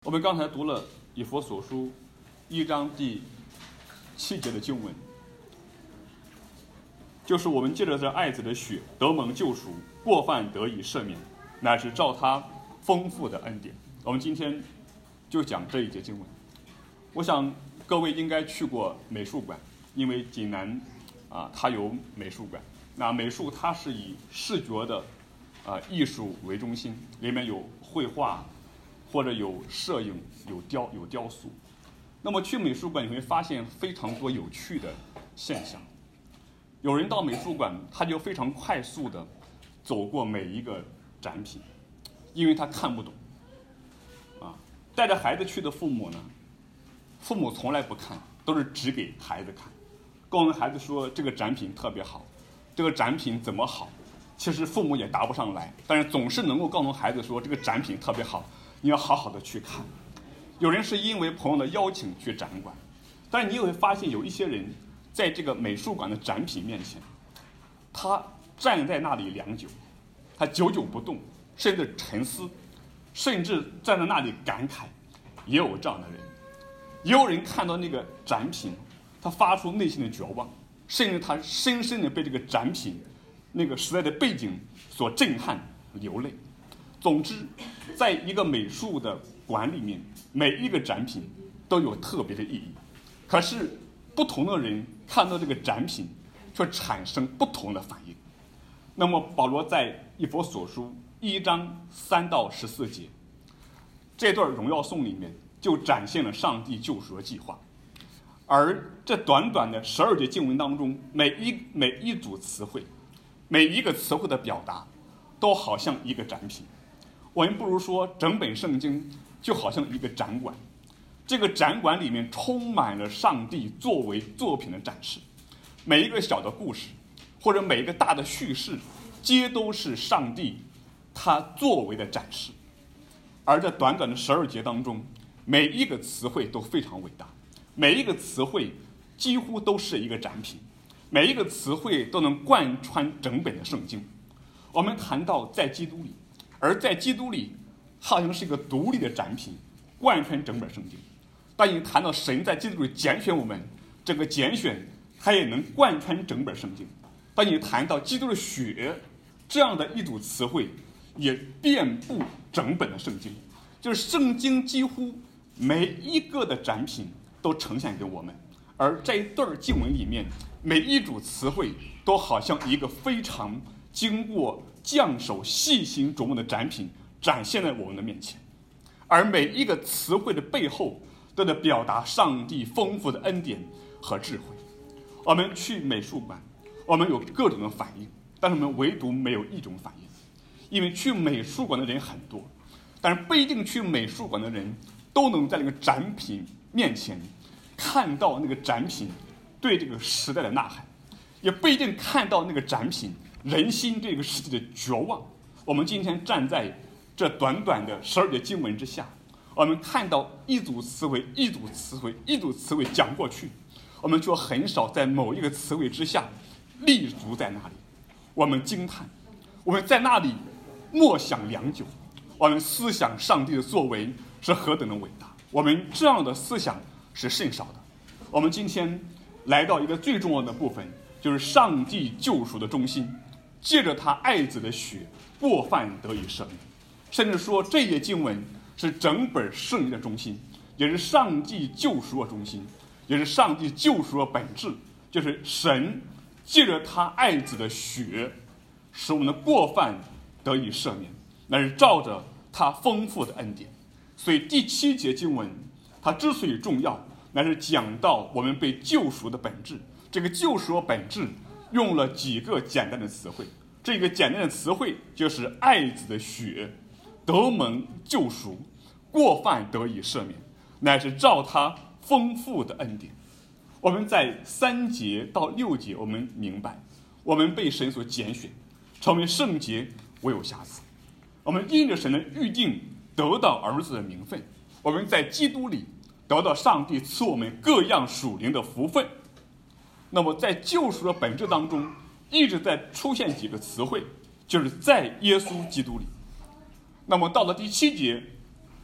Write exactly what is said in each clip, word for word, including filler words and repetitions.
我们刚才读了以弗所书一章第七节的经文，就是我们借着这爱子的血得蒙救赎，过犯得以赦免，乃是照他丰富的恩典。我们今天就讲这一节经文。我想各位应该去过美术馆，因为济南啊，它有美术馆。那美术它是以视觉的啊艺术为中心，里面有绘画，或者有摄影，有雕有雕塑。那么去美术馆你会发现非常多有趣的现象。有人到美术馆，他就非常快速地走过每一个展品，因为他看不懂。啊，带着孩子去的父母呢，父母从来不看，都是只给孩子看，告诉孩子说这个展品特别好，这个展品怎么好，其实父母也答不上来，但是总是能够告诉孩子说这个展品特别好，你要好好的去看。有人是因为朋友的邀请去展馆，但是你也会发现有一些人在这个美术馆的展品面前，他站在那里良久，他久久不动，甚至沉思，甚至站在那里感慨，也有这样的人。也有人看到那个展品，他发出内心的绝望，甚至他深深地被这个展品那个时代的背景所震撼流泪。总之，在一个美术的馆里面，每一个展品都有特别的意义，可是不同的人看到这个展品却产生不同的反应。那么保罗在以弗所书一章三到十四节这段荣耀颂里面就展现了上帝救赎的计划。而这短短的十二节经文当中，每一每一组词汇，每一个词汇的表达都好像一个展品。我们不如说整本圣经就好像一个展馆，这个展馆里面充满了上帝作为作品的展示，每一个小的故事或者每一个大的叙事，皆都是上帝他作为的展示。而在短短的十二节当中，每一个词汇都非常伟大，每一个词汇几乎都是一个展品，每一个词汇都能贯穿整本的圣经。我们谈到在基督里，而在基督里好像是一个独立的展品，贯穿整本圣经。当你谈到神在基督里拣选我们，这个拣选它也能贯穿整本圣经。当你谈到基督的血，这样的一组词汇也遍布整本的圣经，就是圣经几乎每一个的展品都呈现给我们。而这一段经文里面，每一组词汇都好像一个非常经过匠手细心琢磨的展品展现在我们的面前，而每一个词汇的背后都在表达上帝丰富的恩典和智慧。我们去美术馆，我们有各种的反应，但是我们唯独没有一种反应。因为去美术馆的人很多，但是不一定去美术馆的人都能在那个展品面前看到那个展品对这个时代的呐喊，也不一定看到那个展品人心这个世界的绝望。我们今天站在这短短的十二节经文之下，我们看到一组词汇一组词汇一组词汇讲过去，我们却很少在某一个词汇之下立足在那里，我们惊叹，我们在那里默想良久，我们思想上帝的作为是何等的伟大。我们这样的思想是甚少的。我们今天来到一个最重要的部分，就是上帝救赎的中心，借着他爱子的血，过犯得以赦免。甚至说这节经文是整本圣经的中心，也是上帝救赎的中心，也是上帝救赎的本质，就是神借着他爱子的血，使我们的过犯得以赦免，那是照着他丰富的恩典。所以第七节经文它之所以重要，那是讲到我们被救赎的本质。这个救赎的本质用了几个简单的词汇，这个简单的词汇就是爱子的血得蒙救赎，过犯得以赦免，乃是照他丰富的恩典。我们在三节到六节我们明白，我们被神所拣选，成为圣洁，无有瑕疵。我们因着神的预定得到儿子的名分，我们在基督里得到上帝赐我们各样属灵的福分。那么在救赎的本质当中，一直在出现几个词汇，就是在耶稣基督里。那么到了第七节，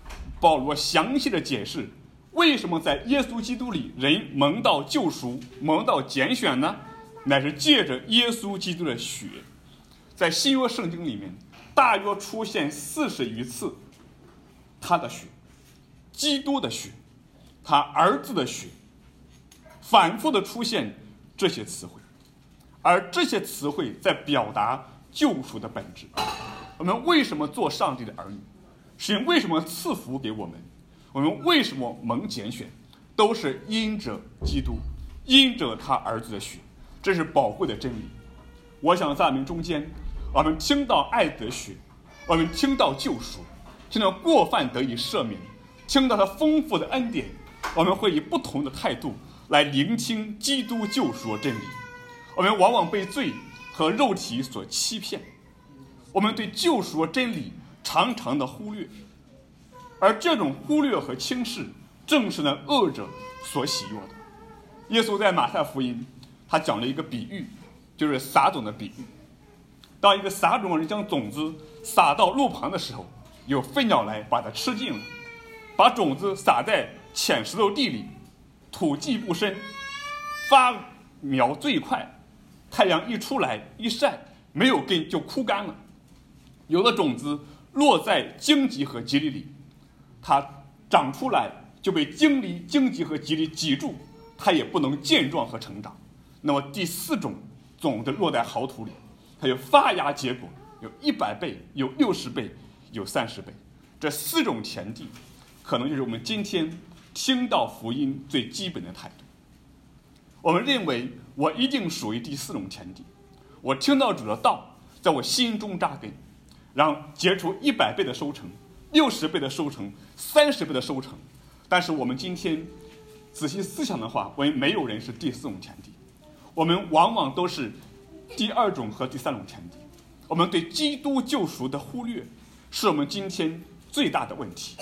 保罗详细的解释为什么在耶稣基督里人蒙到救赎，蒙到拣选呢？乃是借着耶稣基督的血。在新约圣经里面大约出现四十余次他的血，基督的血，他儿子的血，反复的出现这些词汇，而这些词汇在表达救赎的本质。我们为什么做上帝的儿女？神为什么赐福给我们？我们为什么蒙拣选？都是因着基督，因着他儿子的血，这是宝贵的真理。我想在我们中间，我们听到爱子的血，我们听到救赎，听到过犯得以赦免，听到他丰富的恩典，我们会以不同的态度来聆听基督救赎的真理。我们往往被罪和肉体所欺骗，我们对救赎的真理常常的忽略，而这种忽略和轻视正是那恶者所喜悦的。耶稣在马太福音他讲了一个比喻，就是撒种的比喻。当一个撒种的人将种子撒到路旁的时候，有飞鸟来把它吃尽了。把种子撒在浅石头地里，土既不深，发苗最快，太阳一出来一晒，没有根就枯干了。有的种子落在荆棘和蒺藜里，它长出来就被荆棘荆棘和蒺藜挤住，它也不能健壮和成长。那么第四种种子落在好土里，它有发芽结果，有一百倍，有六十倍，有三十倍。这四种田地可能就是我们今天听到福音最基本的态度。我们认为我一定属于第四种田地，我听到主的道在我心中扎根，然后结出一百倍的收成，六十倍的收成，三十倍的收成。但是我们今天仔细思想的话，我们没有人是第四种田地，我们往往都是第二种和第三种田地。我们对基督救赎的忽略是我们今天最大的问题。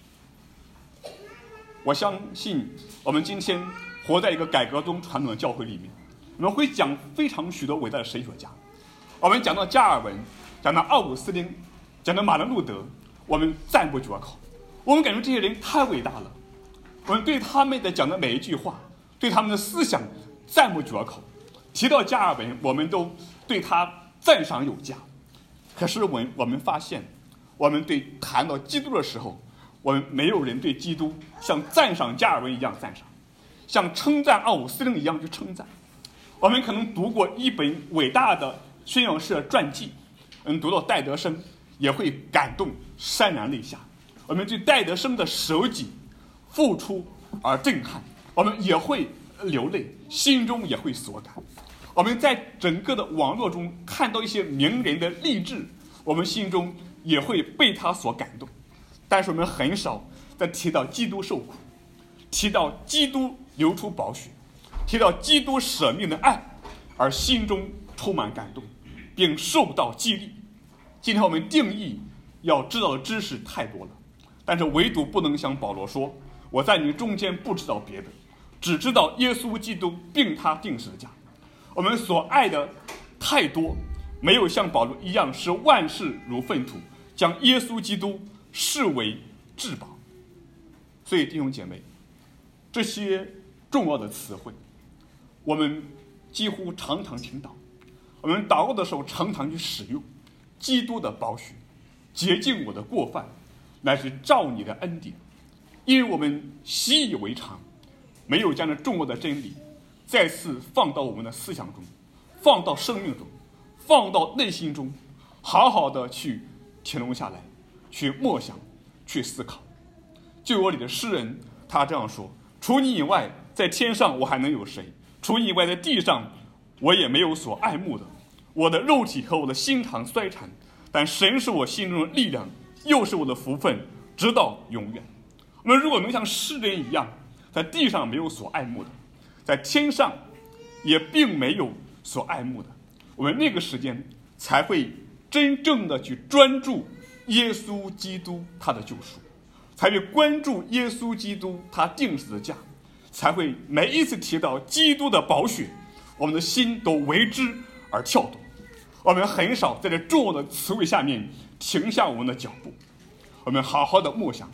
我相信我们今天活在一个改革中传统的教会里面，我们会讲非常许多伟大的神学家，我们讲到加尔文，讲到奥古斯丁，讲到马丁路德，我们赞不绝口。我们感觉这些人太伟大了，我们对他们的讲的每一句话，对他们的思想赞不绝口。提到加尔文，我们都对他赞赏有加。可是我们我们发现，我们对谈到基督的时候，我们没有人对基督像赞赏加尔文一样赞赏，像称赞奥古斯丁一样去称赞。我们可能读过一本伟大的宣教士的传记，嗯，读到戴德生也会感动潸然泪下。我们对戴德生的舍己付出而震撼，我们也会流泪，心中也会所感。我们在整个的网络中看到一些名人的励志，我们心中也会被他所感动。但是我们很少在提到基督受苦，提到基督流出宝血，提到基督舍命的爱，而心中充满感动，并受到激励。今天我们定义要知道的知识太多了，但是唯独不能像保罗说，我在你中间不知道别的，只知道耶稣基督并他定十字架。我们所爱的太多，没有像保罗一样视万事如粪土，将耶稣基督视为至宝。所以弟兄姐妹，这些重要的词汇我们几乎常常听到，我们祷告的时候常常去使用。基督的宝血洁净我的过犯，乃是照你的恩典。因为我们习以为常，没有将这重要的真理再次放到我们的思想中，放到生命中，放到内心中，好好的去停留下来，去默想，去思考。就我里的诗人他这样说，除你以外，在天上我还能有谁？除你以外，在地上我也没有所爱慕的。我的肉体和我的心肠衰残，但神是我心中的力量，又是我的福分，直到永远。我们如果能像诗人一样，在地上没有所爱慕的，在天上也并没有所爱慕的，我们那个时间才会真正的去专注耶稣基督他的救赎，才会关注耶稣基督他定十字架，才会每一次提到基督的宝血，我们的心都为之而跳动。我们很少在这重要的词汇下面停下我们的脚步，我们好好的默想，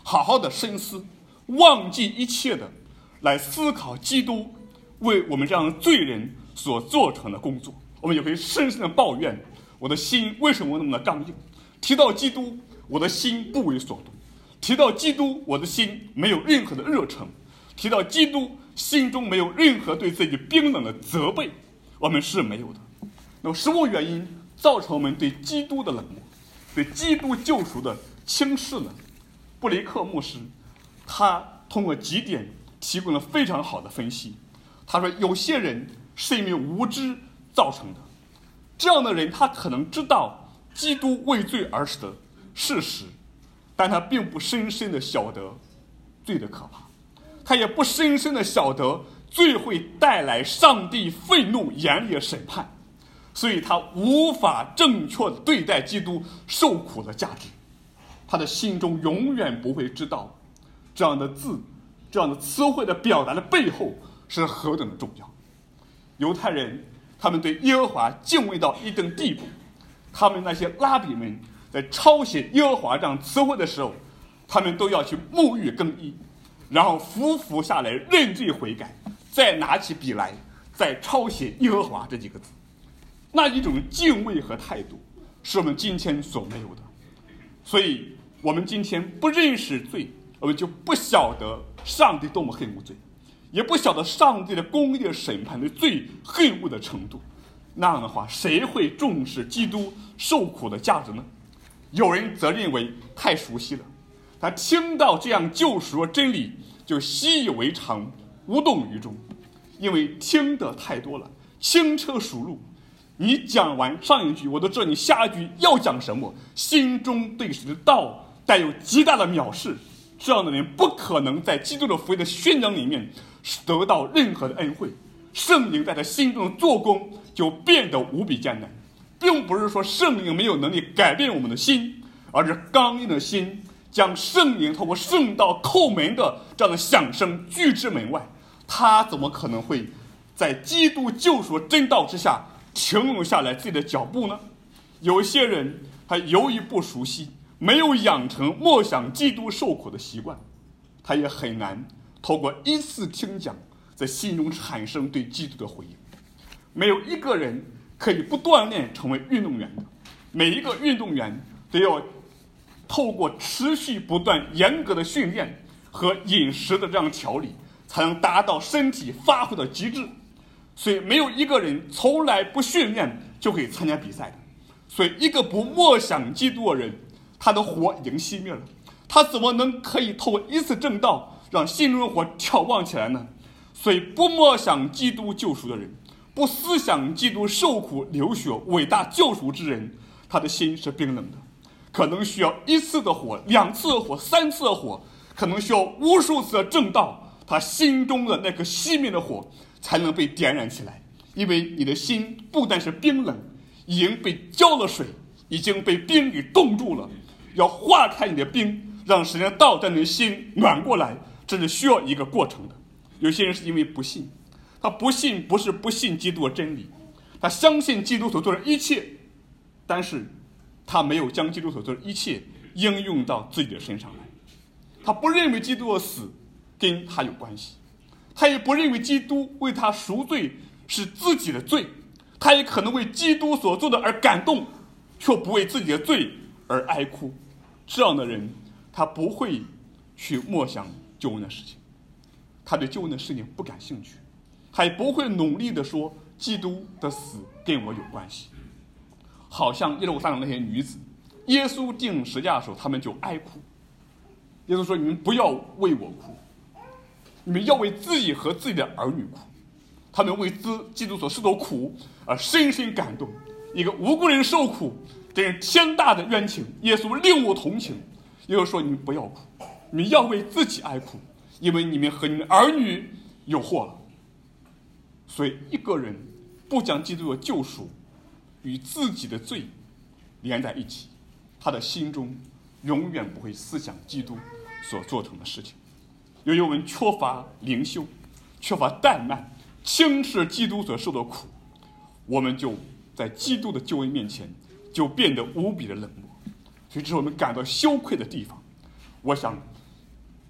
好好的深思，忘记一切的来思考基督为我们这样的罪人所做成的工作。我们也可以深深的抱怨，我的心为什么那么的刚硬？提到基督，我的心不为所动；提到基督，我的心没有任何的热忱；提到基督，心中没有任何对自己冰冷的责备。我们是没有的。那么什么原因造成我们对基督的冷漠，对基督救赎的轻视呢？布雷克牧师他通过几点提供了非常好的分析。他说，有些人是因为无知造成的，这样的人他可能知道基督为罪而死的事实，但他并不深深的晓得罪的可怕，他也不深深的晓得罪会带来上帝愤怒严厉的审判，所以他无法正确的对待基督受苦的价值。他的心中永远不会知道这样的字，这样的词汇的表达的背后是何等的重要。犹太人他们对耶和华敬畏到一定地步，他们那些拉比们在抄写耶和华这样词汇的时候，他们都要去沐浴更衣，然后匍匐下来认罪悔改，再拿起笔来再抄写耶和华这几个字。那一种敬畏和态度是我们今天所没有的。所以我们今天不认识罪，我们就不晓得上帝多么恨恶罪，也不晓得上帝的公义的审判对罪恨恶的程度。那样的话，谁会重视基督受苦的价值呢？有人则认为太熟悉了，他听到这样救赎的真理就习以为常，无动于衷，因为听得太多了，轻车熟路。你讲完上一句，我都知道你下一句要讲什么，心中对神的道带有极大的藐视。这样的人不可能在基督的福音的宣讲里面得到任何的恩惠，圣灵在他心中的做工就变得无比艰难。并不是说圣灵没有能力改变我们的心，而是刚硬的心将圣灵透过圣道叩门的这样的响声拒之门外。他怎么可能会在基督救赎真道之下停留下来自己的脚步呢？有些人他由于不熟悉，没有养成默想基督受苦的习惯，他也很难透过一次听讲在心中产生对基督的回应。没有一个人可以不锻炼成为运动员的，每一个运动员都要透过持续不断严格的训练和饮食的这样调理，才能达到身体发挥的极致。所以没有一个人从来不训练就可以参加比赛的。所以一个不默想基督的人，他的火已经熄灭了，他怎么能可以透过一次正道让心中的火挑旺起来呢？所以不默想基督救赎的人，不思想基督受苦流血伟大救赎之人，他的心是冰冷的，可能需要一次的火，两次的火，三次的火，可能需要无数次的正道，他心中的那颗熄灭的火才能被点燃起来。因为你的心不但是冰冷，已经被浇了水，已经被冰给冻住了，要化开你的冰，让神的道在你的心暖过来，这是需要一个过程的。有些人是因为不信，他不信不是不信基督的真理，他相信基督所做的一切，但是他没有将基督所做的一切应用到自己的身上来。他不认为基督的死跟他有关系，他也不认为基督为他赎罪是自己的罪，他也可能为基督所做的而感动，却不为自己的罪而哀哭。这样的人他不会去默想救恩的事情，他对救恩的事情不感兴趣，他也不会努力的说基督的死跟我有关系。好像耶路撒冷那些女子，耶稣钉十字架的时候他们就哀哭，耶稣说你们不要为我哭，你们要为自己和自己的儿女哭。他们为自基督所受的苦而深深感动，一个无辜人受苦，这是天大的冤情，耶稣令我同情。耶稣说你们不要哭，你们要为自己哀哭，因为你们和你们儿女有祸了。所以一个人不将基督的救赎与自己的罪连在一起，他的心中永远不会思想基督所做成的事情。由于我们缺乏灵修，缺乏怠慢，轻视基督所受的苦，我们就在基督的救恩面前就变得无比的冷漠，所以这是我们感到羞愧的地方。我想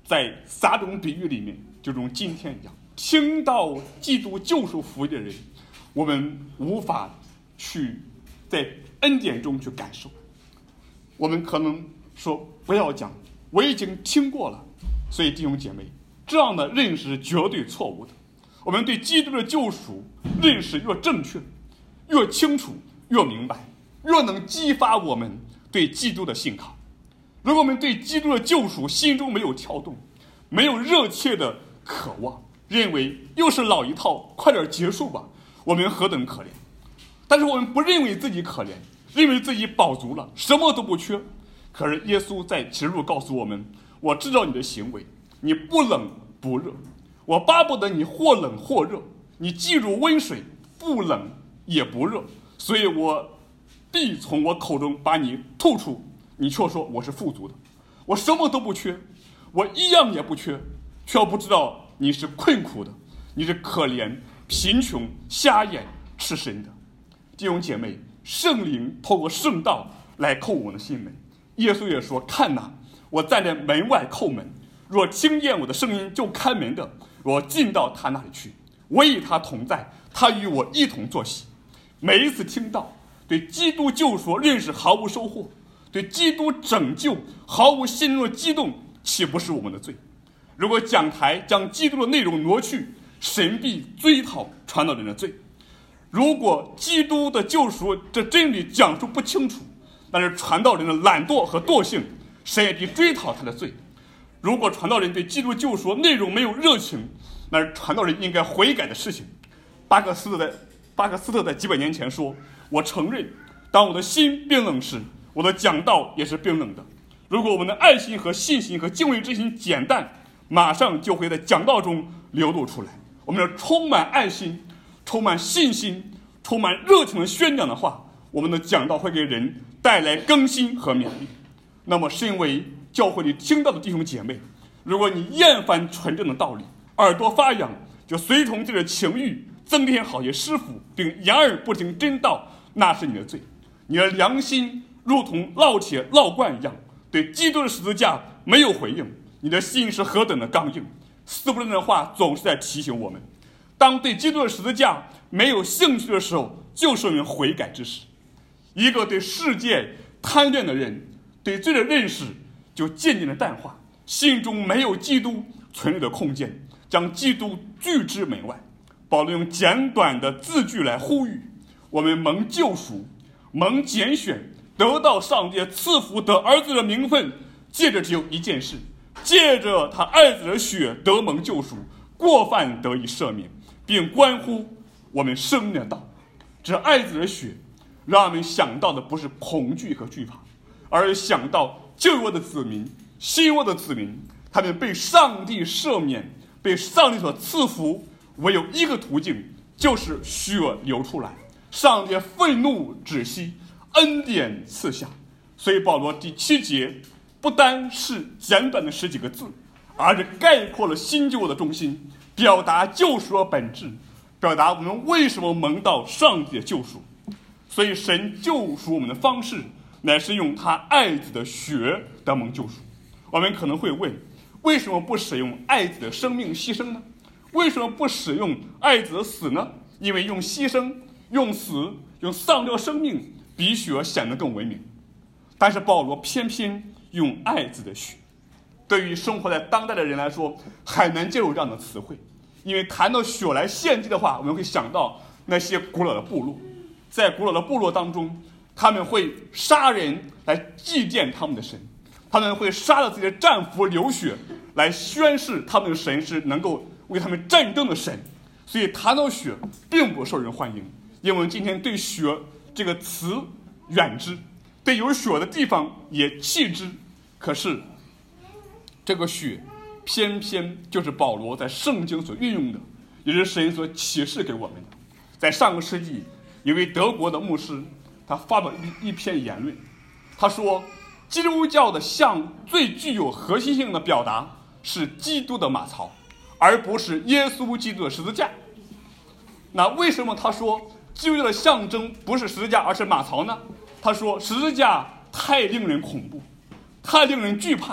在撒种比喻里面，就如今天一样，听到基督救赎福音的人，我们无法去在恩典中去感受。我们可能说不要讲，我已经听过了。所以弟兄姐妹，这样的认识是绝对错误的。我们对基督的救赎认识越正确，越清楚，越明白，越能激发我们对基督的信靠。如果我们对基督的救赎心中没有跳动，没有热切的渴望，认为又是老一套，快点结束吧，我们何等可怜。但是我们不认为自己可怜，认为自己饱足了，什么都不缺。可是耶稣在启示录告诉我们，我知道你的行为，你不冷不热，我巴不得你或冷或热，你既如温水，不冷也不热，所以我必从我口中把你吐出。你却说我是富足的，我什么都不缺，我一样也不缺，却不知道你是困苦的，你是可怜、贫穷、瞎眼、赤身的。弟兄姐妹，圣灵透过圣道来叩我的心门。耶稣也说，看哪，我站在门外叩门，若听见我的声音就开门的，我进到他那里去，我与他同在，他与我一同坐席。每一次听到对基督救赎认识毫无收获，对基督拯救毫无心中的激动，岂不是我们的罪？如果讲台将基督的内容挪去，神必追讨传道人的罪。如果基督的救赎这真理讲述不清楚，那是传道人的懒惰和惰性，神也必追讨他的罪。如果传道人对基督救赎内容没有热情，那是传道人应该悔改的事情。巴克斯特在巴克斯特在几百年前说，我承认当我的心冰冷时，我的讲道也是冰冷的。如果我们的爱心和信心和敬畏之心减淡，马上就会在讲道中流露出来。我们要充满爱心，充满信心，充满热情的宣讲的话，我们的讲道会给人带来更新和勉励。那么身为教会里听到的弟兄姐妹，如果你厌烦纯正的道理，耳朵发痒，就随从自己的情欲增添好些师傅，并掩耳不听真道，那是你的罪。你的良心如同烙铁烙罐一样，对基督的十字架没有回应，你的心是何等的刚硬。斯布伦的话总是在提醒我们，当对基督的十字架没有兴趣的时候，就说明悔改之时。一个对世界贪恋的人，对罪的认识就渐渐的淡化，心中没有基督存留的空间，将基督拒之门外。保罗用简短的字句来呼吁我们，蒙救赎，蒙拣选，得到上帝赐福得儿子的名分，借着只有一件事，借着他爱子的血得蒙救赎，过犯得以赦免，并关乎我们生命的道。这爱子的血让我们想到的不是恐惧和惧怕，而是想到旧约的子民、新约的子民，他们被上帝赦免，被上帝所赐福，唯有一个途径，就是血流出来，上帝愤怒止息，恩典赐下。所以保罗第七节不单是简短的十几个字，而是概括了新旧的中心，表达救赎的本质，表达我们为什么蒙到上帝的救赎。所以神救赎我们的方式，乃是用他爱子的血得蒙救赎。我们可能会问，为什么不使用爱子的生命牺牲呢？为什么不使用爱子的死呢？因为用牺牲、用死、用丧掉生命比血显得更文明。但是保罗偏偏用爱子的血。对于生活在当代的人来说，很难接受这样的词汇，因为谈到血来献祭的话，我们会想到那些古老的部落。在古老的部落当中，他们会杀人来祭奠他们的神，他们会杀了自己的战俘流血来宣示他们的神是能够为他们战争的神。所以谈到血并不受人欢迎，因为我们今天对血这个词远之，对有血的地方也弃之。可是这个血偏偏就是保罗在圣经所运用的，也是神所启示给我们的。在上个世纪，一位德国的牧师，他发表一篇言论，他说基督教的像最具有核心性的表达是基督的马槽，而不是耶稣基督的十字架。那为什么他说基督教的象征不是十字架而是马槽呢？他说十字架太令人恐怖，太令人惧怕，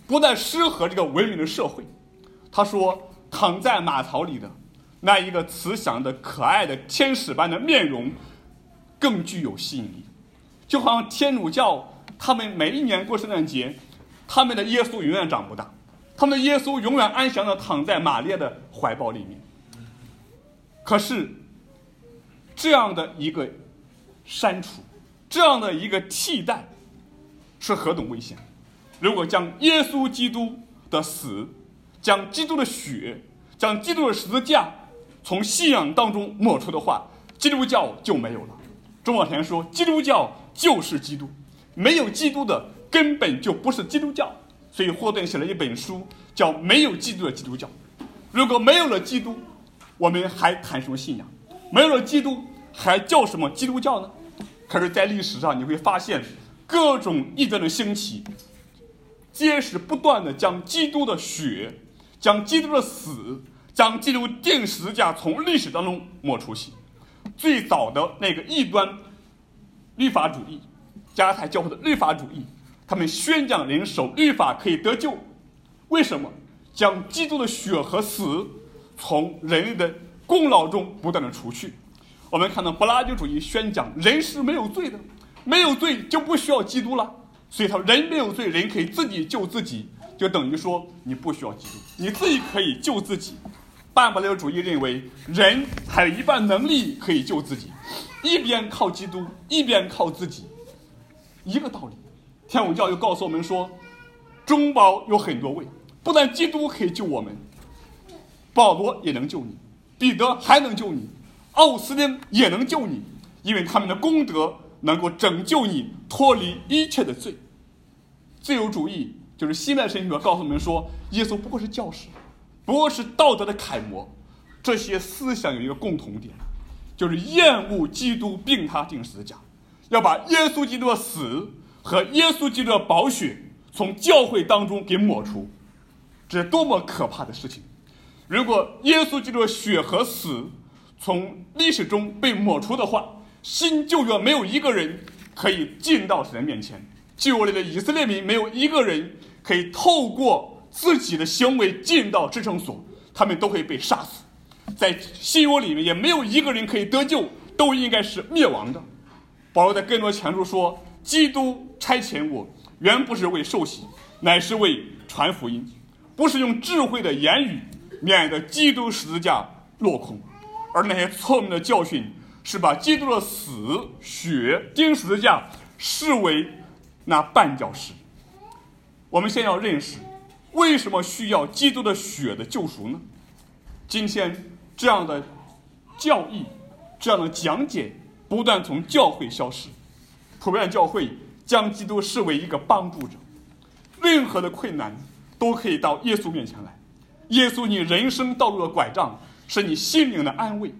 不但适合这个文明的社会。他说，躺在马槽里的那一个慈祥的可爱的天使般的面容更具有吸引力。就好像天主教他们每一年过圣诞节，他们的耶稣永远长不大，他们的耶稣永远安详地躺在玛利亚的怀抱里面。可是这样的一个删除，这样的一个替代是何等危险。如果将耶稣基督的死，将基督的血，将基督的十字架从信仰当中抹除的话，基督教就没有了。钟宝田说，基督教就是基督，没有基督的根本就不是基督教。所以霍顿写了一本书叫《没有基督的基督教》。如果没有了基督，我们还谈什么信仰？没有了基督，还叫什么基督教呢？可是在历史上你会发现，各种异端的兴起，皆是不断的将基督的血，将基督的死，将基督钉十字架从历史当中抹除去。最早的那个异端律法主义，加拉太教会的律法主义，他们宣讲人守律法可以得救。为什么？将基督的血和死从人类的功劳中不断的除去。我们看到柏拉图主义宣讲人是没有罪的，没有罪就不需要基督了。所以他说人没有罪，人可以自己救自己，就等于说你不需要基督，你自己可以救自己。半柏拉图主义认为人还有一半能力可以救自己，一边靠基督，一边靠自己，一个道理。天主教又告诉我们说，中保有很多位，不但基督可以救我们，保罗也能救你，彼得还能救你，奥斯丁也能救你，因为他们的功德能够拯救你脱离一切的罪。自由主义就是西麦神学告诉我们说，耶稣不过是教师，不过是道德的楷模。这些思想有一个共同点，就是厌恶基督并他钉十字架，要把耶稣基督的死和耶稣基督的宝血从教会当中给抹除。这是多么可怕的事情！如果耶稣基督的血和死从历史中被抹除的话，新旧约没有一个人可以进到神的面前，旧约里的以色列民没有一个人可以透过自己的行为进到至圣所，他们都会被杀死。在新约里面也没有一个人可以得救，都应该是灭亡的。保罗在更多前书说，基督差遣我，原不是为受洗，乃是为传福音，不是用智慧的言语，免得基督十字架落空。而那些错误的教训是把基督的死、血、钉十字架视为那绊脚石。我们先要认识，为什么需要基督的血的救赎呢？今天这样的教义，这样的讲解不断从教会消失，普遍教会将基督视为一个帮助者，任何的困难都可以到耶稣面前来。耶稣你人生道路的拐杖，是你心灵的安慰。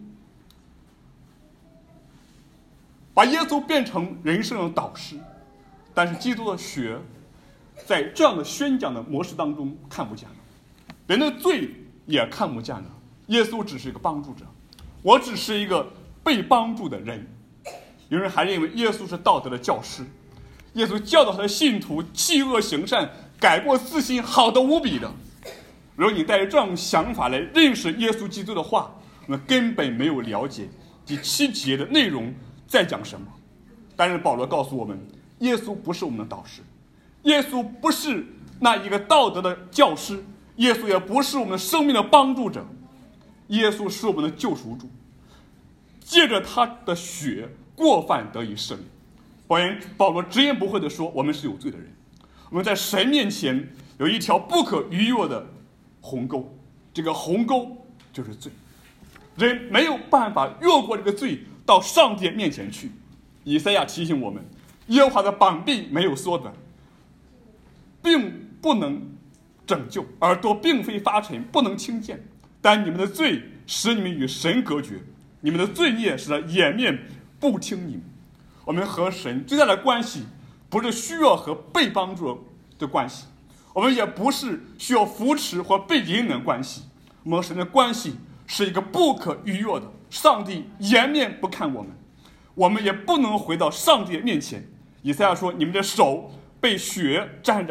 把耶稣变成人生的导师，但是基督的血在这样的宣讲的模式当中看不见了，人的罪也看不见了。耶稣只是一个帮助者，我只是一个被帮助的人。有人还认为耶稣是道德的教师，耶稣教导他的信徒弃恶行善，改过自新，好得无比的。如果你带着这种想法来认识耶稣基督的话，那根本没有了解第七节的内容在讲什么。但是保罗告诉我们，耶稣不是我们的导师，耶稣不是那一个道德的教师，耶稣也不是我们的生命的帮助者，耶稣是我们的救赎主，借着他的血过犯得以赦免。保言保罗直言不讳地说，我们是有罪的人，我们在神面前有一条不可逾越的鸿沟，这个鸿沟就是罪，人没有办法越过这个罪到上帝面前去。以赛亚提醒我们，耶和华的膀臂没有缩短，并不能拯救，耳朵并非发沉，不能听见，但你们的罪使你们与神隔绝，你们的罪孽使他掩面不听你们。我们和神最大的关系不是需要和被帮助的关系，我们也不是需要扶持或被引领的关系，我们和神的关系是一个不可逾越的，上帝掩面不看我们，我们也不能回到上帝的面前。以赛亚说，你们的手被血沾染，你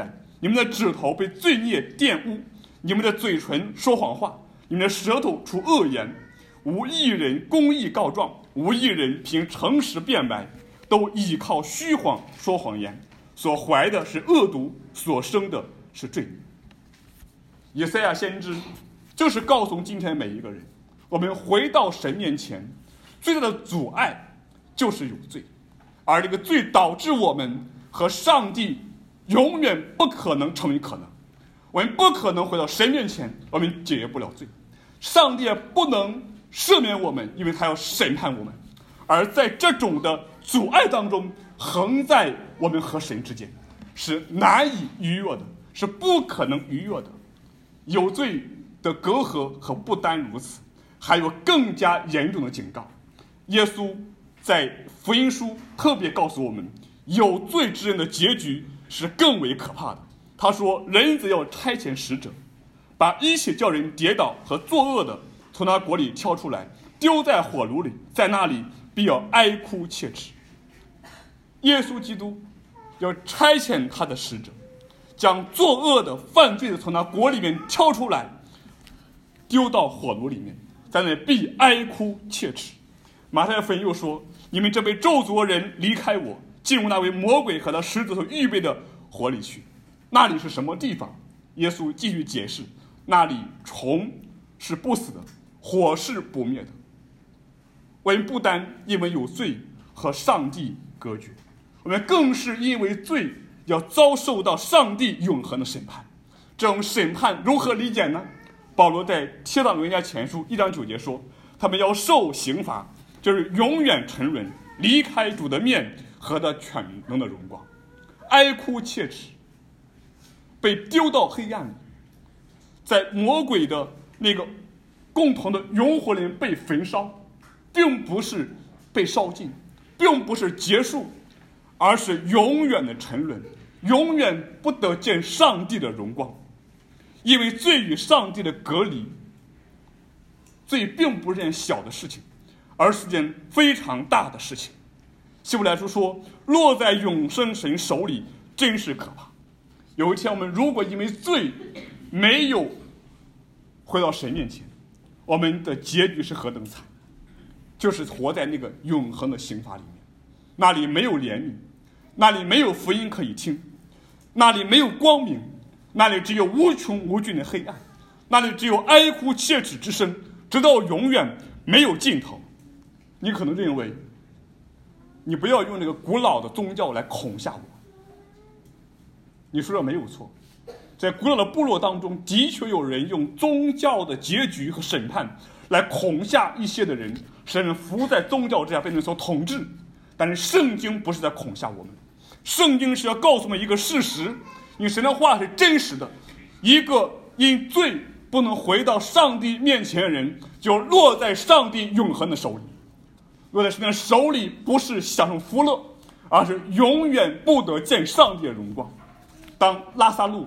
你们的指头被罪孽玷污，你们的嘴唇说谎话，你们的舌头出恶言，无一人公义告状，无一人凭诚实辩白，都依靠虚谎说谎言，所怀的是恶毒，所生的是罪孽。以赛亚先知就是告诉今天每一个人，我们回到神面前，最大的阻碍就是有罪，而这个罪导致我们和上帝永远不可能成为可能。我们不可能回到神面前，我们解决不了罪，上帝也不能赦免我们，因为他要审判我们。而在这种的阻碍当中，横在我们和神之间，是难以逾越的，是不可能逾越的。有罪的隔阂和不单如此，还有更加严重的警告。耶稣在福音书特别告诉我们，有罪之人的结局是更为可怕的。他说，人子要差遣使者，把一切叫人跌倒和作恶的从他国里挑出来，丢在火炉里，在那里必要哀哭切齿。耶稣基督要差遣他的使者，将作恶的犯罪的从他国里面挑出来，丢到火炉里面，在那里必哀哭切齿。马太福音又说，你们这被咒诅的人离开我，进入那位魔鬼和他使者所预备的火里去。那里是什么地方？耶稣继续解释，那里虫是不死的，火是不灭的。我们不单因为有罪和上帝隔绝，我们更是因为罪要遭受到上帝永恒的审判。这种审判如何理解呢？保罗在帖撒罗尼迦前书一章九节说，他们要受刑罚，就是永远沉沦，离开主的面和他全能的荣光，哀哭切齿，被丢到黑暗里，在魔鬼的那个共同的永火里被焚烧，并不是被烧尽，并不是结束，而是永远的沉沦，永远不得见上帝的荣光。因为罪与上帝的隔离，罪并不是件小的事情，而是件非常大的事情。希伯来书说，落在永生神手里真是可怕。有一天我们如果因为罪没有回到神面前，我们的结局是何等惨，就是活在那个永恒的刑罚里面，那里没有怜悯，那里没有福音可以听，那里没有光明，那里只有无穷无尽的黑暗，那里只有哀哭切齿之声，直到永远没有尽头。你可能认为，你不要用这个古老的宗教来恐吓我，你说的没有错。在古老的部落当中，的确有人用宗教的结局和审判来恐吓一些的人，使人服在宗教之下被人所统治。但是圣经不是在恐吓我们，圣经是要告诉我们一个事实，因为神的话是真实的。一个因罪不能回到上帝面前的人，就落在上帝永恒的手里。落在神的手里，不是享受福乐，而是永远不得见上帝的荣光。当拉撒路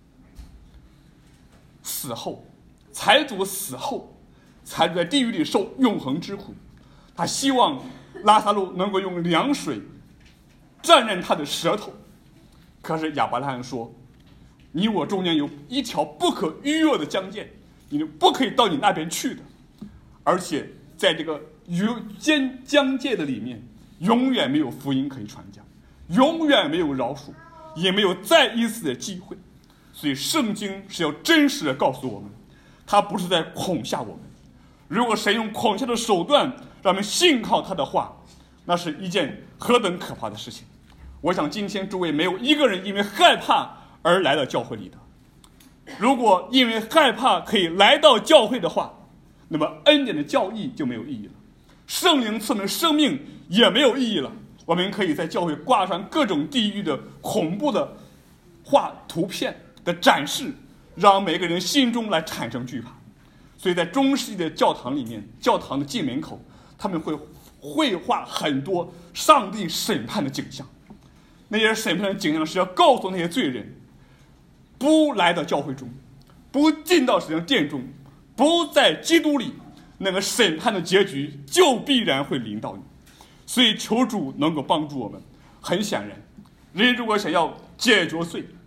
死后，财主死后，财主在地狱里受永恒之苦，他希望拉撒路能够用凉水蘸蘸他的舌头。可是亚伯拉罕说，你我中间有一条不可逾越的疆界，你不可以到你那边去的。而且在这个间疆界的里面，永远没有福音可以传讲，永远没有饶恕，也没有再一次的机会。所以圣经是要真实的告诉我们，他不是在恐吓我们。如果神用恐吓的手段让我们信靠他的话，那是一件何等可怕的事情。我想今天诸位没有一个人因为害怕而来到教会里的。如果因为害怕可以来到教会的话，那么恩典的教义就没有意义了，圣灵赐的生命也没有意义了。我们可以在教会挂上各种地狱的恐怖的画图片的展示，让每个人心中来产生惧怕。所以在中世纪的教堂里面，教堂的进门口他们会绘画很多上帝审判的景象。那些审判的景象是要告诉那些罪人，不来到教会中，不进到神的殿中，不在基督里，那个审判的结局就必然会临到你。所以求主能够帮助我们。很显然，人如果想要解决罪，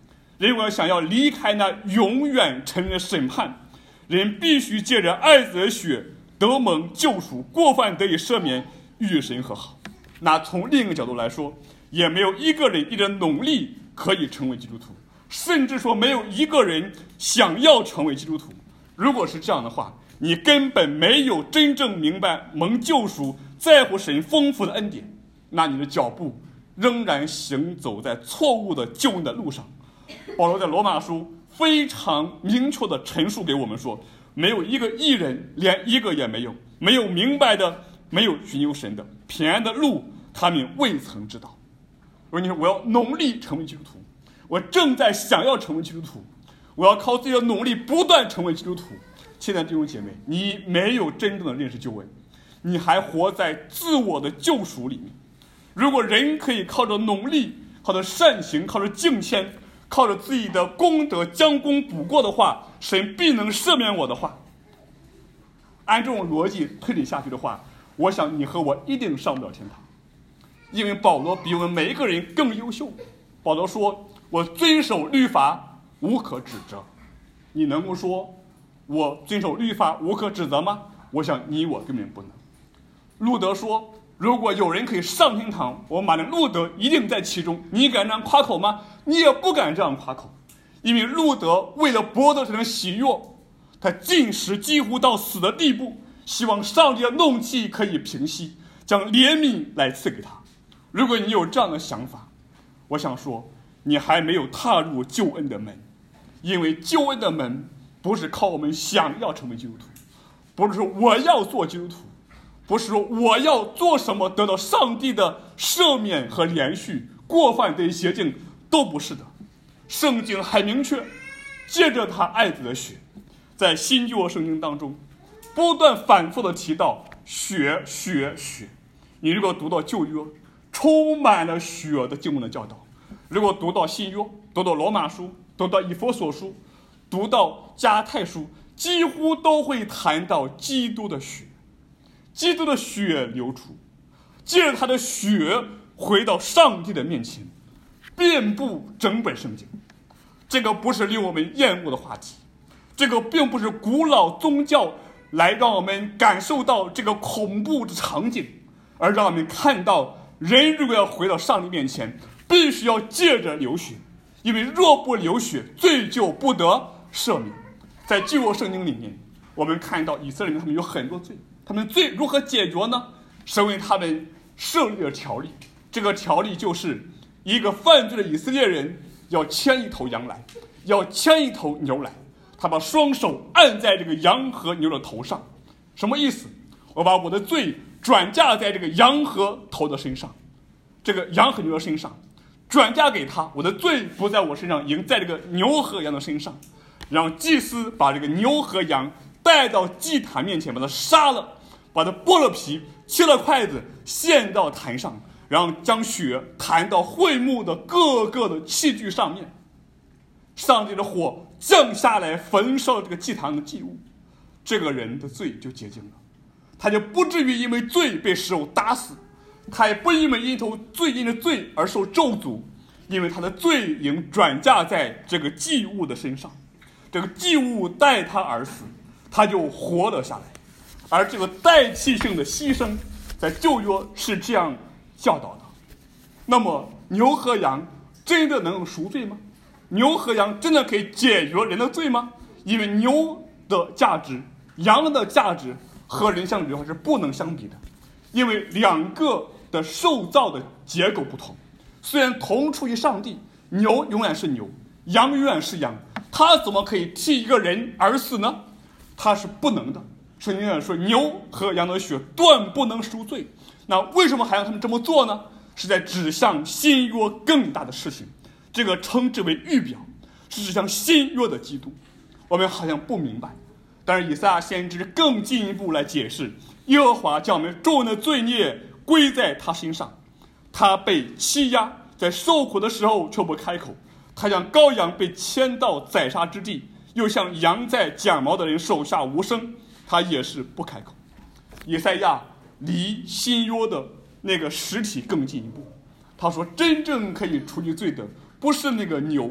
人如果想要离开那永远沉沦的审判，人必须借着爱子的血得蒙救赎，过犯得以赦免，与神和好。那从另一个角度来说，也没有一个人一点努力可以成为基督徒，甚至说没有一个人想要成为基督徒。如果是这样的话，你根本没有真正明白蒙救赎，在乎神丰富的恩典，那你的脚步仍然行走在错误的救恩的路上。保罗在罗马书非常明确的陈述给我们说，没有一个义人，连一个也没有，没有明白的，没有寻求神的，平安的路他们未曾知道。如果你说我要努力成为基督徒，我正在想要成为基督徒，我要靠自己的努力不断成为基督徒，亲爱的弟兄姐妹，你没有真正的认识救恩，你还活在自我的救赎里面。如果人可以靠着努力，靠着善行，靠着敬虔，靠着自己的功德将功补过的话，神必能赦免我的话，按这种逻辑推理下去的话，我想你和我一定上不了天堂。因为保罗比我们每一个人更优秀。保罗说，我遵守律法无可指责。你能够说我遵守律法无可指责吗？我想你我根本不能。路德说，如果有人可以上天堂，我马丁路德一定在其中。你敢这样夸口吗？你也不敢这样夸口。因为路德为了博得神的喜悦，他进食几乎到死的地步，希望上帝的怒气可以平息，将怜悯来赐给他。如果你有这样的想法，我想说你还没有踏入救恩的门。因为救恩的门不是靠我们想要成为基督徒，不是说我要做基督徒，不是说我要做什么得到上帝的赦免和连续，过犯的邪径，都不是的。圣经很明确，借着他爱子的血，在新旧约圣经当中不断反复的提到血血血。你如果读到旧约，充满了血的经文的教导；如果读到新约，读到罗马书，读到以弗所书，读到加太书，几乎都会谈到基督的血。基督的血流出，借着他的血回到上帝的面前，遍布整本圣经。这个不是令我们厌恶的话题，这个并不是古老宗教来让我们感受到这个恐怖的场景，而让我们看到人如果要回到上帝面前，必须要借着流血，因为若不流血，罪就不得赦免。在旧约圣经里面，我们看到以色列人他们有很多罪，他们罪如何解决呢？是为他们设立了条例，这个条例就是一个犯罪的以色列人要牵一头羊来，要牵一头牛来，他把双手按在这个羊和牛的头上。什么意思？我把我的罪转嫁在这个羊和头的身上，这个羊和牛的身上转嫁给他，我的罪不在我身上，赢在这个牛和羊的身上。然后祭司把这个牛和羊带到祭坛面前，把它杀了，把它剥了皮，切了筷子，献到坛上，然后将血弹到会幕的各个的器具上面。上帝的火降下来，焚烧这个祭坛的祭物，这个人的罪就洁净了，他就不至于因为罪被石头打死，他也不因为因头罪因的罪而受咒诅，因为他的罪已经转嫁在这个祭物的身上，这个祭物代他而死，他就活了下来。而这个代替性的牺牲，在旧约是这样教导的。那么牛和羊真的能赎罪吗？牛和羊真的可以解决人的罪吗？因为牛的价值，羊的价值和人相比的话是不能相比的，因为两个的受造的结构不同。虽然同出于上帝，牛永远是牛，羊永远是羊，他怎么可以替一个人而死呢？他是不能的。圣经上说，牛和羊的血断不能赎罪。那为什么还让他们这么做呢？是在指向新约更大的事情，这个称之为预表，是指向新约的基督。我们好像不明白，但是以赛亚先知更进一步来解释，耶和华将我们众人的罪孽归在他身上，他被欺压，在受苦的时候却不开口，他像羔羊被牵到宰杀之地，又像羊在剪毛的人手下无声，他也是不开口。以赛亚离新约的那个实体更进一步，他说真正可以除去罪的不是那个牛，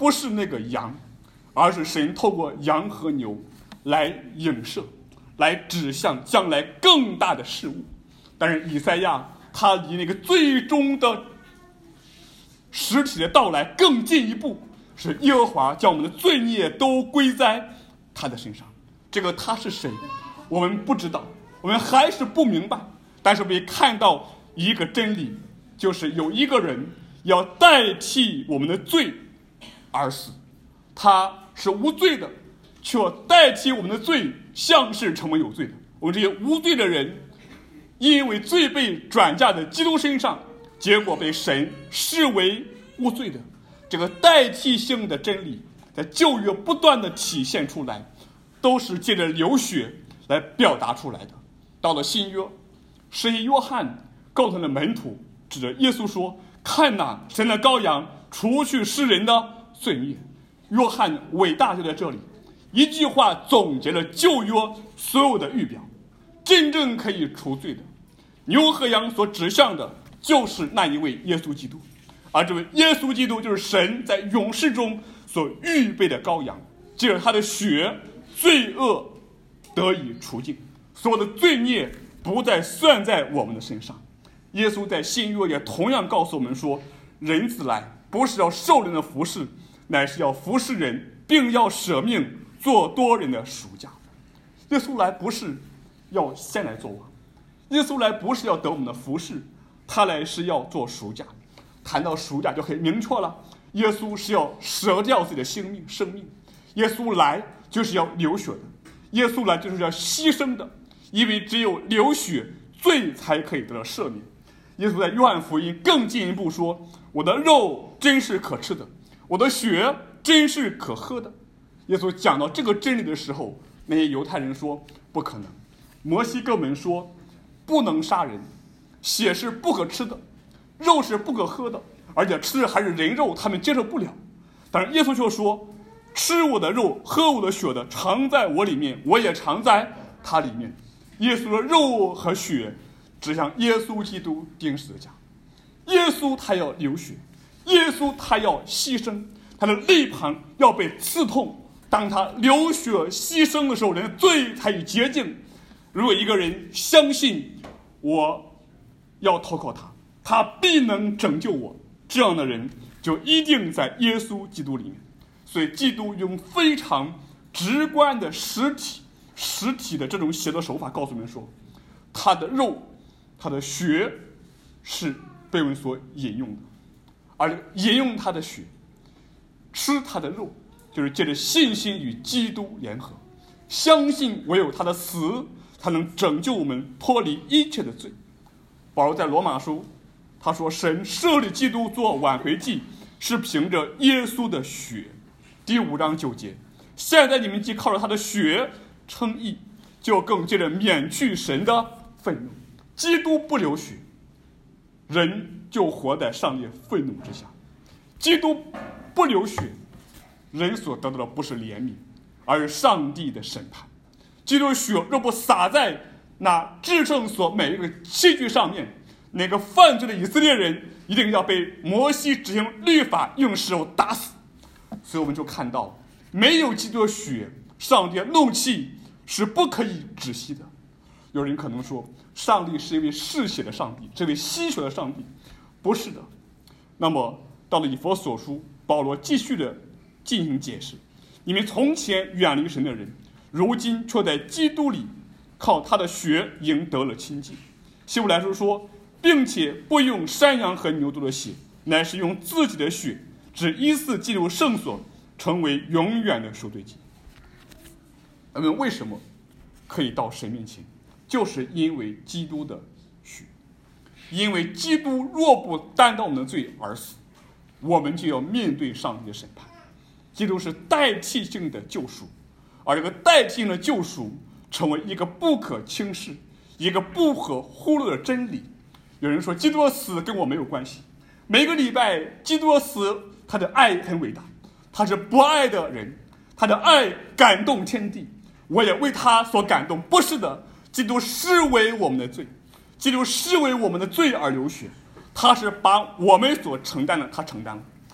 不是那个羊，而是神透过羊和牛来影射，来指向将来更大的事物。但是以赛亚他离那个最终的实体的到来更进一步，是耶和华将我们的罪孽都归在他的身上。这个他是谁我们不知道，我们还是不明白，但是我们看到一个真理，就是有一个人要代替我们的罪而死，他是无罪的，却代替我们的罪像是成为有罪的。我们这些无罪的人因为罪被转嫁在基督身上，结果被神视为无罪的。这个代替性的真理在旧约不断的体现出来，都是借着流血来表达出来的。到了新约，使徒约翰告诉了门徒，指着耶稣说：看哪，神的羔羊，除去世人的罪孽。约翰伟大就在这里，一句话总结了旧约所有的预表，真正可以除罪的牛和羊所指向的就是那一位耶稣基督，而这位耶稣基督就是神在永世中所预备的羔羊，借着他的血，罪恶得以除尽，所有的罪孽不再算在我们的身上。耶稣在新约也同样告诉我们说，人子来不是要受人的服侍，乃是要服侍人，并要舍命做多人的赎价。耶稣来不是要先来做王，耶稣来不是要得我们的服侍，他来是要做赎价。谈到赎价就很明确了，耶稣是要舍掉自己的性命生命，耶稣来就是要流血的，耶稣来就是要牺牲的，因为只有流血，罪才可以得到赦免。耶稣在约翰福音更进一步说，我的肉真是可吃的，我的血真是可喝的。耶稣讲到这个真理的时候，那些犹太人说不可能，摩西跟我们说不能杀人，血是不可吃的，肉是不可喝的，而且吃还是人肉，他们接受不了。但是耶稣却说，吃我的肉喝我的血的常在我里面，我也常在他里面。耶稣的肉和血指向耶稣基督钉十字架，耶稣他要流血，耶稣他要牺牲，他的肋旁要被刺痛，当他流血牺牲的时候，人的罪才已洁净。如果一个人相信我要投靠他，他必能拯救我，这样的人就一定在耶稣基督里面。所以基督用非常直观的实体实体的这种写作手法告诉我们说，他的肉他的血是被我们所引用的，而引用他的血，吃他的肉，就是借着信心与基督联合，相信唯有他的死才能拯救我们脱离一切的罪。保罗在罗马书他说，神设立基督做挽回祭，是凭着耶稣的血。第五章九节，现在你们既靠着他的血称义，就更借着免去神的愤怒。基督不流血，人就活在上帝愤怒之下；基督不流血，人所得到的不是怜悯，而是上帝的审判。基督的血若不洒在那至圣所每一个器具上面，那个犯罪的以色列人一定要被摩西执行律法用石头打死。所以我们就看到，没有基督的血，上帝的怒气是不可以止息的。有人可能说，上帝是一位嗜血的上帝，是一位吸血的上帝，不是的。那么到了以弗所书，保罗继续的进行解释，你们从前远离神的人，如今却在基督里靠他的血赢得了亲近。希伯来书说，并且不用山羊和牛犊的血，乃是用自己的血，只依次进入圣所，成为永远的赎罪祭。我们为什么可以到神面前？就是因为基督的血，因为基督若不担当我们的罪而死，我们就要面对上帝的审判。基督是代替性的救赎，而这个代替性的救赎成为一个不可轻视、一个不可忽略的真理。有人说基督的死跟我没有关系，每个礼拜基督的死，他的爱很伟大，他是不爱的人，他的爱感动天地，我也为他所感动。不是的，基督视为我们的罪，基督视为我们的罪而流血，他是把我们所承担的他承担了。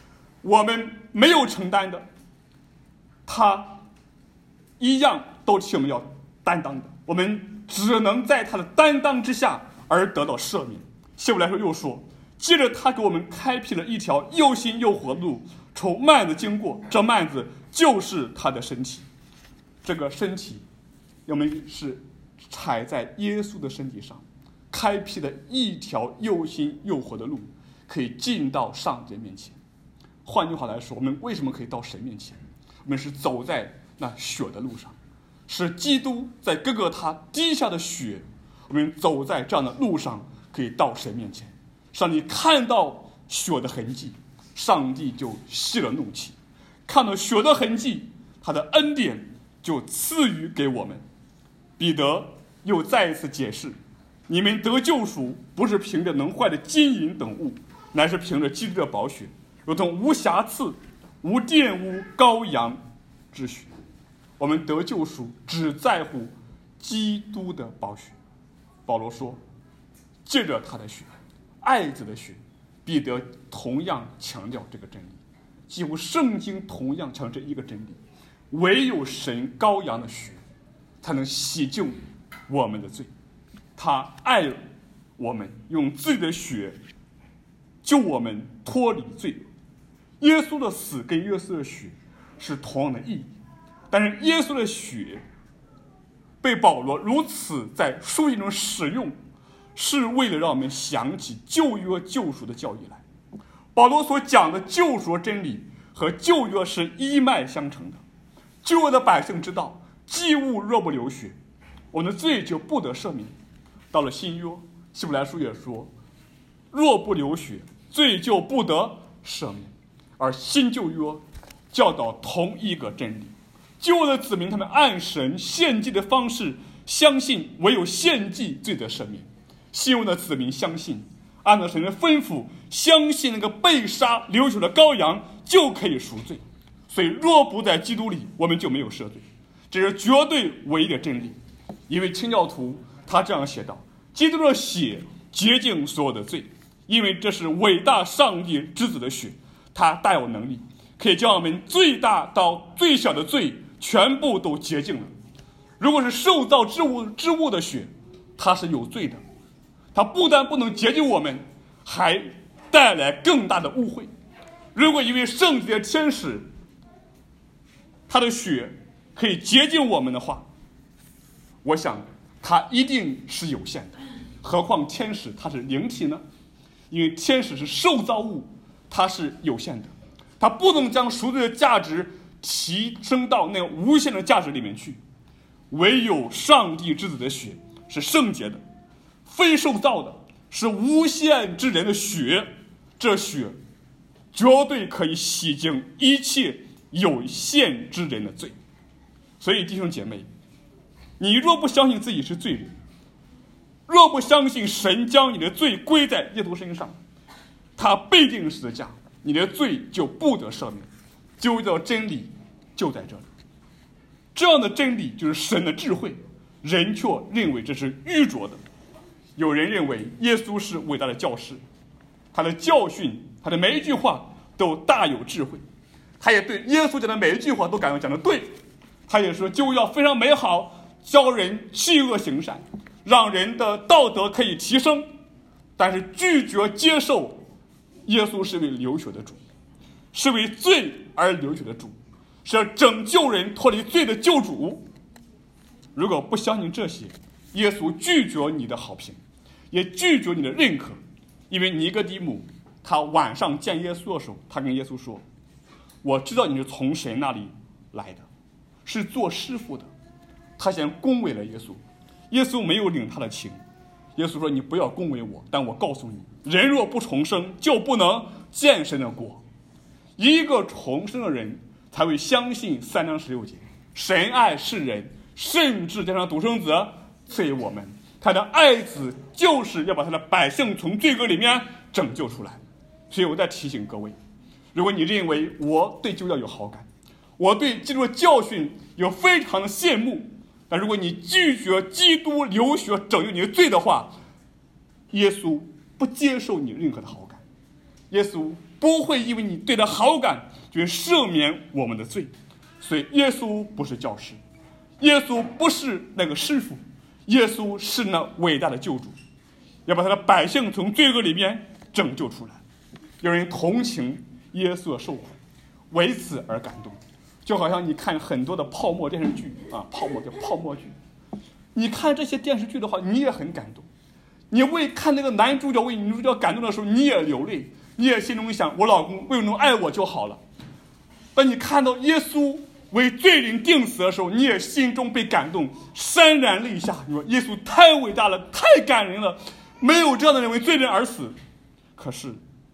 我们没有承担的，他一样都是我们要担当的。我们只能在他的担当之下而得到赦免。希伯来书又说，接着他给我们开辟了一条又新又活的路，从幔子经过，这幔子就是他的身体。这个身体我们是踩在耶稣的身体上，开辟了一条又新又活的路，可以进到上帝面前。换句话来说，我们为什么可以到神面前？我们是走在那血的路上，是基督在各个他滴下的血，我们走在这样的路上，可以到神面前。上帝看到血的痕迹，上帝就息了怒气；看到血的痕迹，他的恩典就赐予给我们。彼得又再一次解释，你们得救赎不是凭着能坏的金银等物，乃是凭着基督的宝血，如同无瑕疵无玷污羔羊之血。我们得救赎只在乎基督的宝血。保罗说，借着他的血，爱子的血，彼得同样强调这个真理，几乎圣经同样强调这一个真理，唯有神羔羊的血才能洗净我们的罪。他爱我们，用自己的血救我们脱离罪恶。耶稣的死跟耶稣的血是同样的意义，但是耶稣的血被保罗如此在书信中使用，是为了让我们想起旧约救赎的教义来。保罗所讲的救赎真理和旧约是一脉相承的。旧约的百姓知道，祭物若不流血，我们的罪就不得赦免。到了新约，希伯来书也说，若不流血，罪就不得赦免。而新旧约教导同一个真理。旧约的子民他们按神献祭的方式相信唯有献祭罪得赦免，新约的子民相信按照神的吩咐，相信那个被杀流血的羔羊就可以赎罪。所以若不在基督里，我们就没有赦罪，这是绝对唯一的真理。因为清教徒他这样写道，基督的血洁净所有的罪，因为这是伟大上帝之子的血，他大有能力可以将我们最大到最小的罪全部都洁净了。如果是受造之物之物的血，它是有罪的，它不但不能洁净我们，还带来更大的污秽。如果一位圣洁的天使他的血可以洁净我们的话，我想他一定是有限的，何况天使他是灵体呢？因为天使是受造物，它是有限的，它不能将赎罪的价值提升到那无限的价值里面去。唯有上帝之子的血是圣洁的，非受造的是无限之人的血，这血绝对可以洗净一切有限之人的罪。所以弟兄姐妹，你若不相信自己是罪人，若不相信神将你的罪归在耶稣身上，他必定十字架，你的罪就不得赦免。究竟真理就在这里，这样的真理就是神的智慧，人却认为这是愚拙的。有人认为耶稣是伟大的教师，他的教训，他的每一句话都大有智慧，他也对耶稣讲的每一句话都感到讲的对，他也说就要非常美好，教人弃恶行善，让人的道德可以提升。但是拒绝接受耶稣是为流血的主，是为罪而流血的主，是要拯救人脱离罪的救主。如果不相信这些，耶稣拒绝你的好评，也拒绝你的认可。因为尼哥底母他晚上见耶稣的时候，他跟耶稣说，我知道你是从神那里来的，是做师傅的。他先恭维了耶稣，耶稣没有领他的情。耶稣说，你不要恭维我，但我告诉你，人若不重生，就不能见神的国。一个重生的人才会相信三章十六节，神爱世人，甚至将他独生子赐给我们，他的爱子就是要把他的百姓从罪恶里面拯救出来。所以我在提醒各位，如果你认为我对基督教有好感，我对基督的教训有非常的羡慕，但如果你拒绝基督流血拯救你的罪的话，耶稣不接受你任何的好感，耶稣不会因为你对他好感就赦免我们的罪。所以耶稣不是教师，耶稣不是那个师傅，耶稣是那伟大的救主，要把他的百姓从罪恶里面拯救出来。有人同情耶稣的受苦，为此而感动，就好像你看很多的泡沫电视剧啊，泡沫叫泡沫剧，你看这些电视剧的话，你也很感动。你为看那个男主角为女主角感动的时候，你也流泪，你也心中想，我老公为什么爱我就好了。当你看到耶稣为罪人定死的时候，你也心中被感动，潸然泪下。你说耶稣太伟大了，太感人了，没有这样的人为罪人而死。可是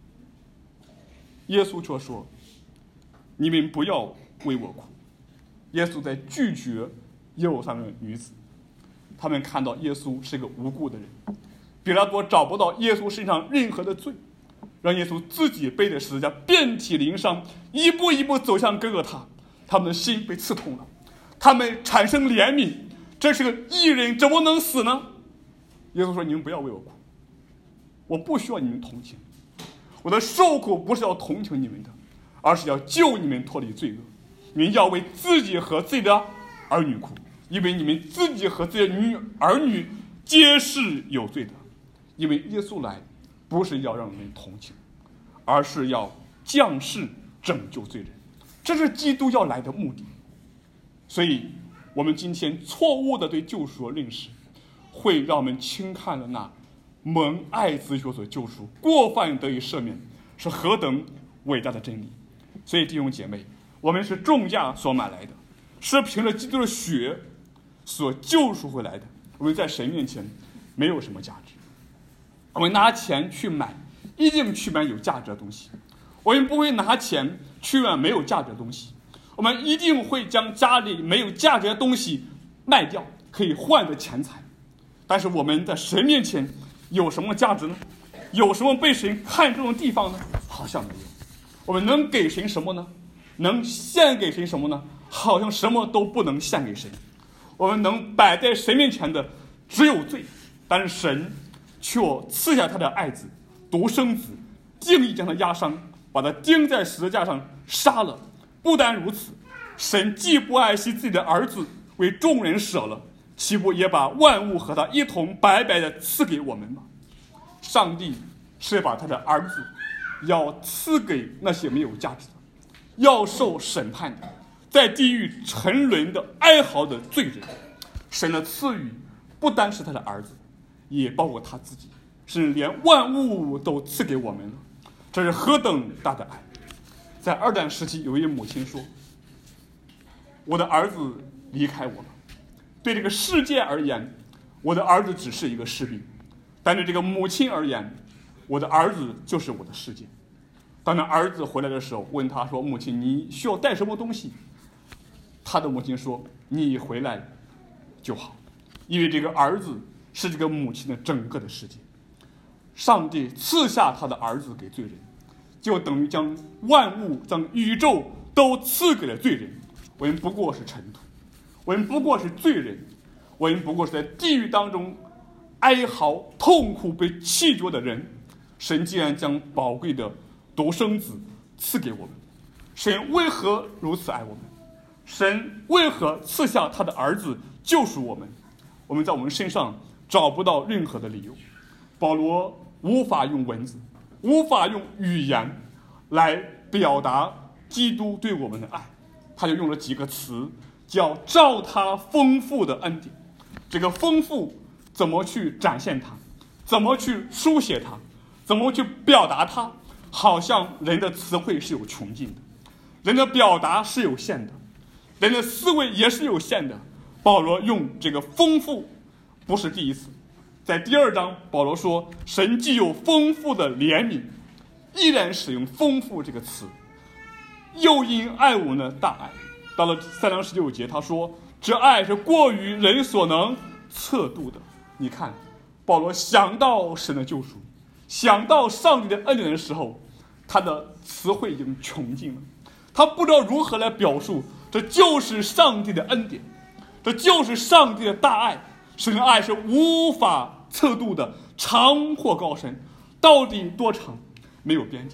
耶稣却说，你们不要为我哭。耶稣在拒绝耶路撒冷的女子，他们看到耶稣是个无辜的人，彼拉多找不到耶稣身上任何的罪，让耶稣自己背着十字架，遍体鳞伤，一步一步走向哥哥他，他们的心被刺痛了，他们产生怜悯，这是个义人，怎么能死呢？耶稣说，你们不要为我哭，我不需要你们同情，我的受苦不是要同情你们的，而是要救你们脱离罪恶。你们要为自己和自己的儿女哭，因为你们自己和自己的女儿女皆是有罪的。因为耶稣来不是要让人同情，而是要降世拯救罪人，这是基督要来的目的。所以我们今天错误的对救赎的认识，会让我们轻看了那蒙爱子所救赎，过犯得以赦免，是何等伟大的真理。所以弟兄姐妹，我们是重价所买来的，是凭着基督的血所救赎回来的。我们在神面前没有什么价值，我们拿钱去买，一定去买有价值的东西，我们不会拿钱去买没有价值的东西，我们一定会将家里没有价值的东西卖掉，可以换得钱财。但是我们在神面前有什么价值呢？有什么被神看重的地方呢？好像没有。我们能给神什么呢？能献给神什么呢？好像什么都不能献给神。我们能摆在神面前的只有罪，但是神却赐下他的爱子独生子，定义将他压伤，把他钉在十字架上杀了。不单如此，神既不爱惜自己的儿子，为众人舍了，岂不也把万物和他一同白白的赐给我们吗？上帝是把他的儿子要赐给那些没有价值的，要受审判的，在地狱沉沦的哀嚎的罪人。神的赐予不单是他的儿子，也包括他自己，甚至连万物都赐给我们了。这是何等大的爱！在二战时期，有一位母亲说，我的儿子离开我了，对这个世界而言，我的儿子只是一个士兵，但对这个母亲而言，我的儿子就是我的世界。当他儿子回来的时候，问他说，母亲，你需要带什么东西？他的母亲说，你回来就好，因为这个儿子是这个母亲的整个的世界。上帝赐下他的儿子给罪人，就等于将万物将宇宙都赐给了罪人。我们不过是尘土，我们不过是罪人，我们不过是在地狱当中哀嚎痛苦被弃绝的人。神竟然将宝贵的独生子赐给我们，神为何如此爱我们？神为何赐下他的儿子救赎我们？我们在我们身上找不到任何的理由。保罗无法用文字，无法用语言来表达基督对我们的爱，他就用了几个词，叫照他丰富的恩典。这个丰富怎么去展现它，怎么去书写它，怎么去表达它？好像人的词汇是有穷尽的，人的表达是有限的，人的思维也是有限的。保罗用这个丰富不是第一次，在第二章保罗说，神既有丰富的怜悯，依然使用丰富这个词，又因爱我们的大爱。到了三章十九节，他说，这爱是过于人所能测度的。你看，保罗想到神的救赎，想到上帝的恩典的时候，他的词汇已经穷尽了，他不知道如何来表述，这就是上帝的恩典，这就是上帝的大爱。神的爱是无法测度的，长或高深，到底多长没有边界。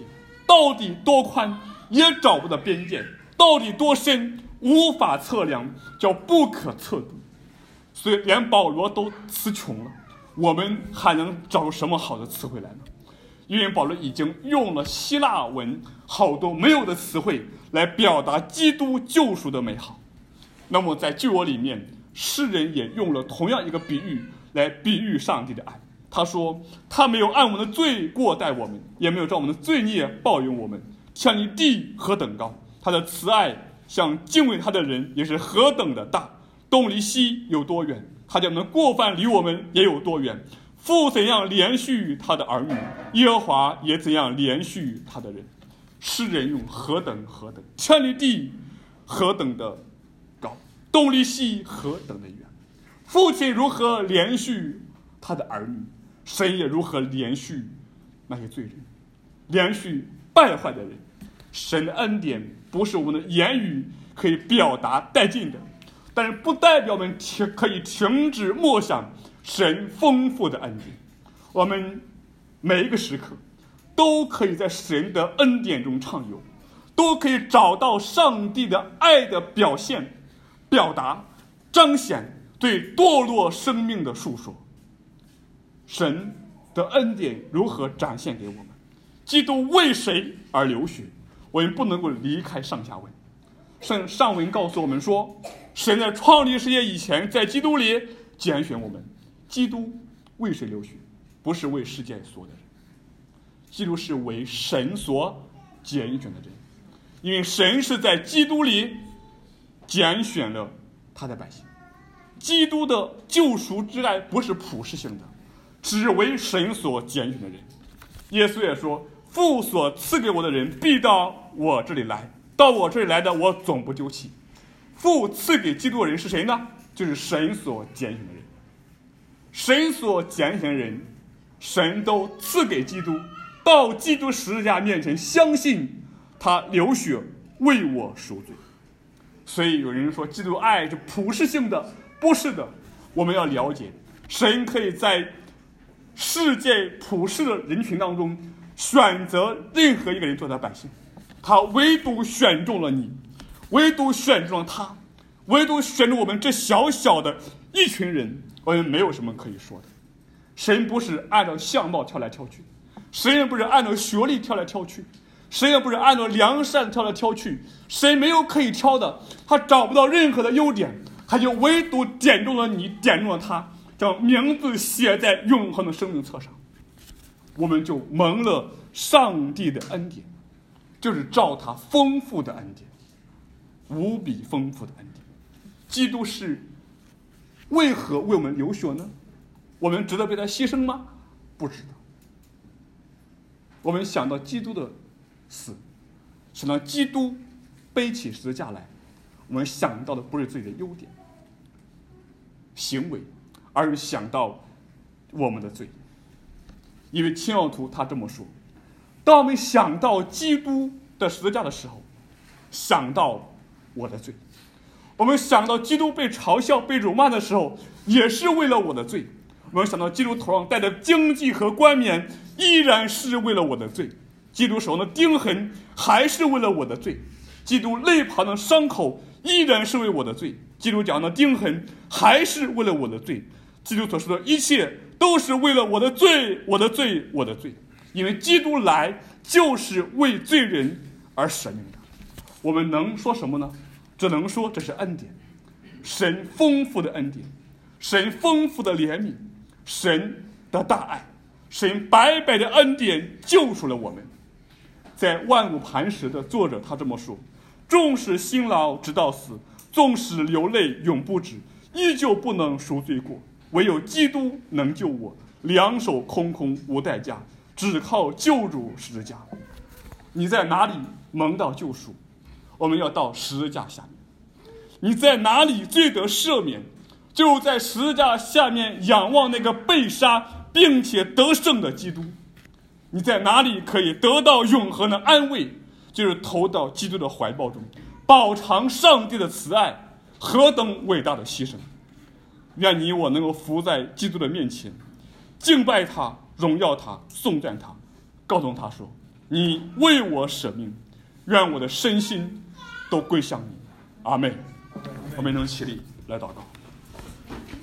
到底多宽也找不到边界，到底多深无法测量，叫不可测度。所以连保罗都词穷了，我们还能找出什么好的词汇来呢？因为保罗已经用了希腊文好多没有的词汇来表达基督救赎的美好。那么在旧约里面，诗人也用了同样一个比喻来比喻上帝的爱。他说，他没有按我们的罪过待我们，也没有照我们的罪孽报应我们。天离地何等高，他的慈爱向敬畏他的人也是何等的大。东离西有多远，他叫我们的过犯离我们也有多远。父怎样连续他的儿女，耶和华也怎样连续他的人。诗人用何等何等，天离地何等的高，东离西何等的远。父亲如何连续他的儿女，神也如何连续那些罪人，连续败坏的人。神的恩典不是我们的言语可以表达带尽的，但是不代表我们可以停止默想神丰富的恩典。我们每一个时刻都可以在神的恩典中畅游，都可以找到上帝的爱的表现、表达、彰显，对堕落生命的述说。神的恩典如何展现给我们？基督为谁而流血？我们不能够离开上下文。上上文告诉我们说，神在创立世界以前，在基督里拣选我们。基督为谁流血？不是为世界所有的人，基督是为神所拣选的人，因为神是在基督里拣选了他的百姓。基督的救赎之爱不是普世性的，只为神所拣选的人。耶稣也说，父所赐给我的人必到我这里来，到我这里来的我总不丢弃。父赐给基督的人是谁呢？就是神所拣选的人。神所拣选的人，神都赐给基督，到基督十字架面前相信他流血为我赎罪。所以有人说基督爱是普世性的，不是的。我们要了解，神可以在世界普世的人群当中选择任何一个人做他百姓，他唯独选中了你，唯独选中了他，唯独选中我们这小小的一群人。我们没有什么可以说的。神不是按照相貌挑来挑去，神也不是按照学历挑来挑去，神也不是按照良善挑来挑去，神没有可以挑的，他找不到任何的优点，他就唯独点中了你，点中了他，将名字写在永恒的生命册上。我们就蒙了上帝的恩典，就是照他丰富的恩典，无比丰富的恩典。基督是为何为我们流血呢？我们值得被他牺牲吗？不值得。我们想到基督的死，想到基督背起十字架来，我们想到的不是自己的优点行为，而是想到我们的罪。因为清教徒他这么说，当我们想到基督的十字架的时候，想到我的罪。我们想到基督被嘲笑被辱骂的时候，也是为了我的罪。我们想到基督头上戴的荆棘和冠冕，依然是为了我的罪。基督手上的钉痕还是为了我的罪。基督肋旁的伤口依然是为我的罪。基督脚上的钉痕还是为了我的罪。基督所说的一切都是为了我的罪，我的罪，我的罪。因为基督来就是为罪人而舍命的。我们能说什么呢？只能说这是恩典，神丰富的恩典，神丰富的怜悯，神的大爱，神白白的恩典救赎了我们。在万物磐石的作者他这么说，纵使辛劳直到死，纵使流泪永不止，依旧不能赎罪过。唯有基督能救我，两手空空无代价，只靠救主十字架。你在哪里蒙到救赎？我们要到十字架下面。你在哪里罪得赦免？就在十字架下面仰望那个被杀并且得胜的基督。你在哪里可以得到永恒的安慰？就是投到基督的怀抱中，饱尝上帝的慈爱，何等伟大的牺牲！愿你我能够伏在基督的面前，敬拜他，荣耀他，颂赞他，告诉他说： 你为我舍命，愿我的身心都归向你。阿妹，我们能起立来祷告。